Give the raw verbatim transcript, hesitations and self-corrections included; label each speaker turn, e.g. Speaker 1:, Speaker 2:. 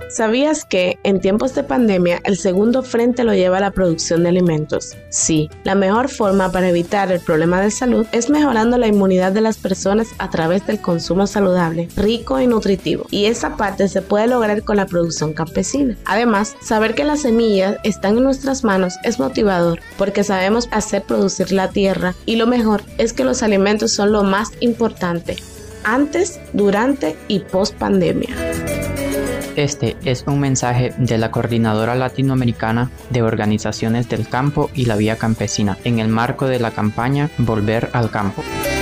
Speaker 1: ¿Sabías que en tiempos de pandemia el segundo frente lo lleva la producción de alimentos? Sí, la mejor forma para evitar el problema de salud es mejorando la inmunidad de las personas a través del consumo saludable, rico y nutritivo. Y esa parte se puede lograr con la producción campesina. Además, saber que las semillas están en nuestras manos es motivador porque sabemos hacer producir la tierra y lo mejor es que los alimentos son lo más importante, antes, durante y post pandemia.
Speaker 2: Este es un mensaje de la Coordinadora Latinoamericana de Organizaciones del Campo y la Vía Campesina, en el marco de la campaña Volver al Campo.